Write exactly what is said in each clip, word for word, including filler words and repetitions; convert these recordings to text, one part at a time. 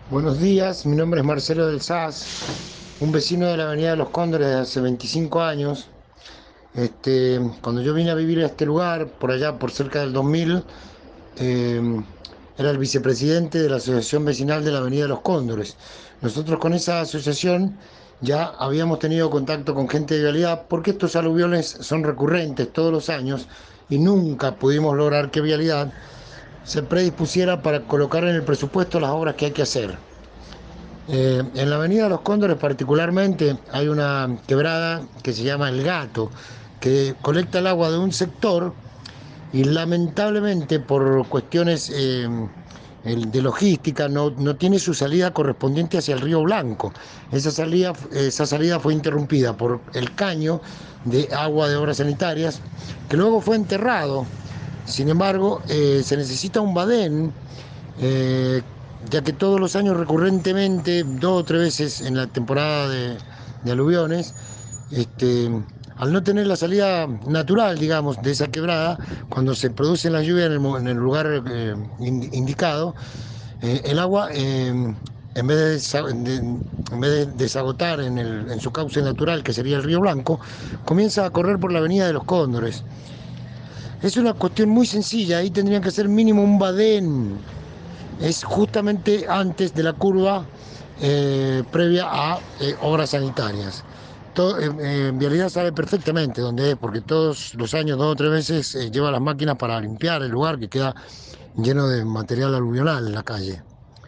Buenos días, mi nombre es Marcelo del Saz, un vecino de la Avenida de los Cóndores de hace veinticinco años. Este, cuando yo vine a vivir a este lugar, por allá por cerca del dos mil, eh, era el vicepresidente de la Asociación Vecinal de la Avenida de los Cóndores. Nosotros con esa asociación ya habíamos tenido contacto con gente de Vialidad porque estos aluviones son recurrentes todos los años y nunca pudimos lograr que Vialidad se predispusiera para colocar en el presupuesto las obras que hay que hacer. Eh, en la Avenida de los Cóndores particularmente hay una quebrada que se llama El Gato, que colecta el agua de un sector y lamentablemente por cuestiones eh, de logística no, no tiene su salida correspondiente hacia el río Blanco. Esa salida, esa salida fue interrumpida por el caño de agua de obras sanitarias, que luego fue enterrado. Sin embargo, eh, se necesita un badén, eh, ya que todos los años recurrentemente, dos o tres veces en la temporada de, de aluviones, este, al no tener la salida natural, digamos, de esa quebrada, cuando se produce la lluvia en el, en el lugar eh, indicado, eh, el agua, eh, en vez de, de, en vez de desagotar en, el, en su cauce natural, que sería el río Blanco, comienza a correr por la avenida de los Cóndores. Es una cuestión muy sencilla, ahí tendrían que ser mínimo un badén, es justamente antes de la curva eh, previa a eh, obras sanitarias. Todo, eh, eh, en realidad sabe perfectamente dónde es, porque todos los años, dos o tres veces, eh, lleva las máquinas para limpiar el lugar que queda lleno de material aluvional en la calle.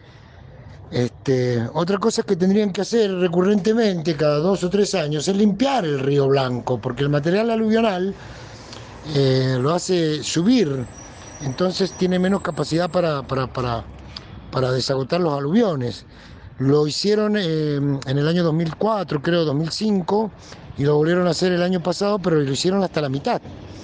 Este, otra cosa que tendrían que hacer recurrentemente, cada dos o tres años, es limpiar el río Blanco, porque el material aluvional eh, lo hace subir, entonces tiene menos capacidad para, para, para, para desagotar los aluviones. Lo hicieron eh, en el año dos mil cuatro, creo, dos mil cinco, y lo volvieron a hacer el año pasado, pero lo hicieron hasta la mitad.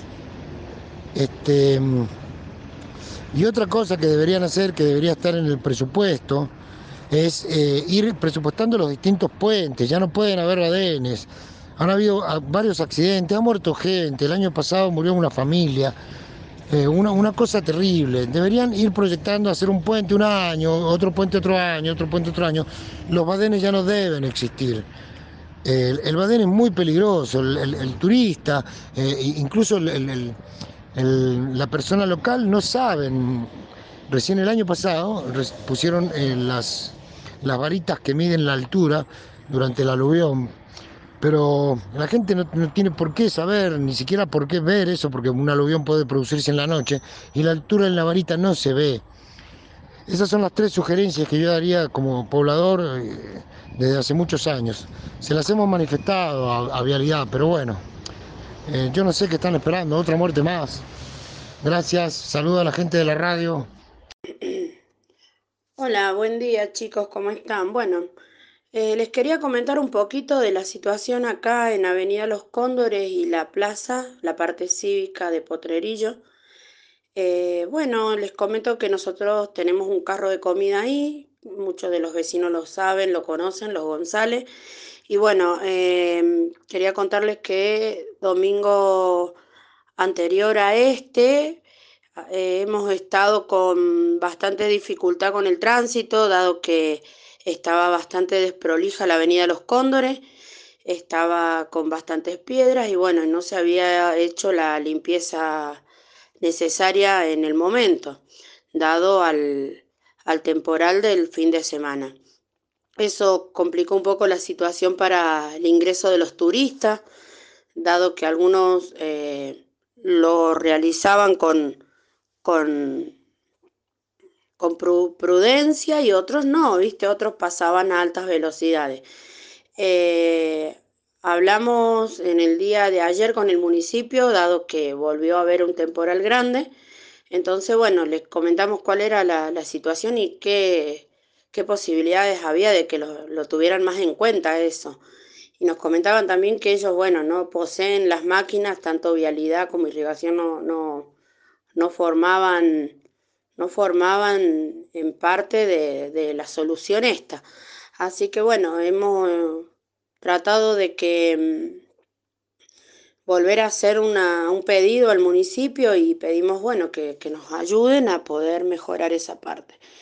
Este, y otra cosa que deberían hacer, que debería estar en el presupuesto, es eh, ir presupuestando los distintos puentes. Ya no pueden haber badenes. Han habido ah, varios accidentes, ha muerto gente. El año pasado murió una familia. Eh, una, una cosa terrible. Deberían ir proyectando hacer un puente un año, otro puente otro año, otro puente otro año. Los badenes ya no deben existir. El, el badén es muy peligroso, el, el, el turista, eh, incluso el, el, el, la persona local no saben. Recién el año pasado pusieron eh, las, las varitas que miden la altura durante el aluvión, pero la gente no, no tiene por qué saber, ni siquiera por qué ver eso, porque un aluvión puede producirse en la noche y la altura en la varita no se ve. Esas son las tres sugerencias que yo daría como poblador eh, desde hace muchos años. Se las hemos manifestado a, a Vialidad, pero bueno, eh, yo no sé qué están esperando, otra muerte más. Gracias, saludo a la gente de la radio. Hola, buen día chicos, ¿cómo están? Bueno, eh, les quería comentar un poquito de la situación acá en Avenida Los Cóndores y la plaza, la parte cívica de Potrerillo. Eh, bueno, les comento que nosotros tenemos un carro de comida ahí, muchos de los vecinos lo saben, lo conocen, los González. Y bueno, em, quería contarles que domingo anterior a este, eh, hemos estado con bastante dificultad con el tránsito, dado que estaba bastante desprolija la Avenida Los Cóndores, estaba con bastantes piedras y bueno, no se había hecho la limpieza necesaria en el momento, dado al, al temporal del fin de semana. Eso complicó un poco la situación para el ingreso de los turistas, dado que algunos eh, lo realizaban con, con, con prudencia y otros no, ¿viste? Otros pasaban a altas velocidades. Eh, hablamos en el día de ayer con el municipio, dado que volvió a haber un temporal grande. Entonces, bueno, les comentamos cuál era la, la situación y qué, qué posibilidades había de que lo, lo tuvieran más en cuenta eso. Y nos comentaban también que ellos, bueno, no poseen las máquinas, tanto vialidad como irrigación no, no, no formaban, no formaban en parte de, de la solución esta. Así que bueno, hemos eh, tratado de que mm, volver a hacer una, un pedido al municipio y pedimos, bueno, que, que nos ayuden a poder mejorar esa parte.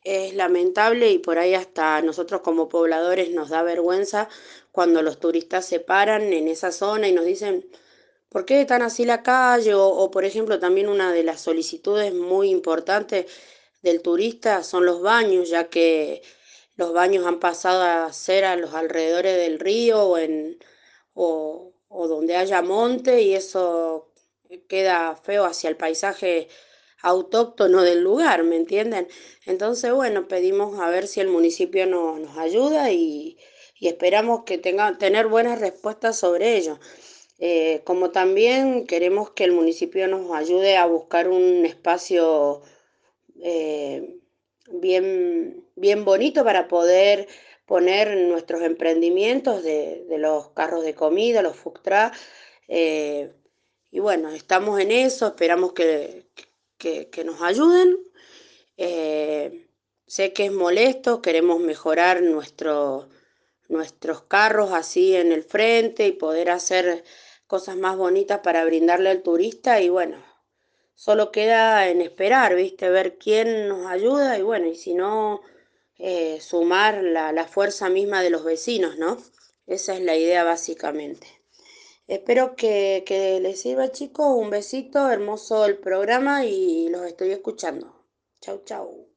es lamentable y por ahí hasta nosotros como pobladores nos da vergüenza cuando los turistas se paran en esa zona y nos dicen, ¿por qué tan así la calle? O, o, por ejemplo, también una de las solicitudes muy importantes del turista son los baños, ya que los baños han pasado a ser a los alrededores del río o, en, o, o donde haya monte y eso queda feo hacia el paisaje autóctono del lugar, ¿me entienden? Entonces, bueno, pedimos a ver si el municipio no- nos ayuda y, y esperamos que tenga, tener buenas respuestas sobre ello. Eh, como también queremos que el municipio nos ayude a buscar un espacio eh, bien, bien bonito para poder poner nuestros emprendimientos de, de los carros de comida, los food truck, eh, y bueno, estamos en eso, esperamos que, que, que nos ayuden. Eh, Sé que es molesto, queremos mejorar nuestro, nuestros carros así en el frente y poder hacer cosas más bonitas para brindarle al turista y bueno, solo queda en esperar, ¿viste? Ver quién nos ayuda y bueno, y si no, eh, sumar la, la fuerza misma de los vecinos, ¿no? Esa es la idea básicamente. Espero que, que les sirva, chicos. Un besito, hermoso el programa y los estoy escuchando. Chau, chau.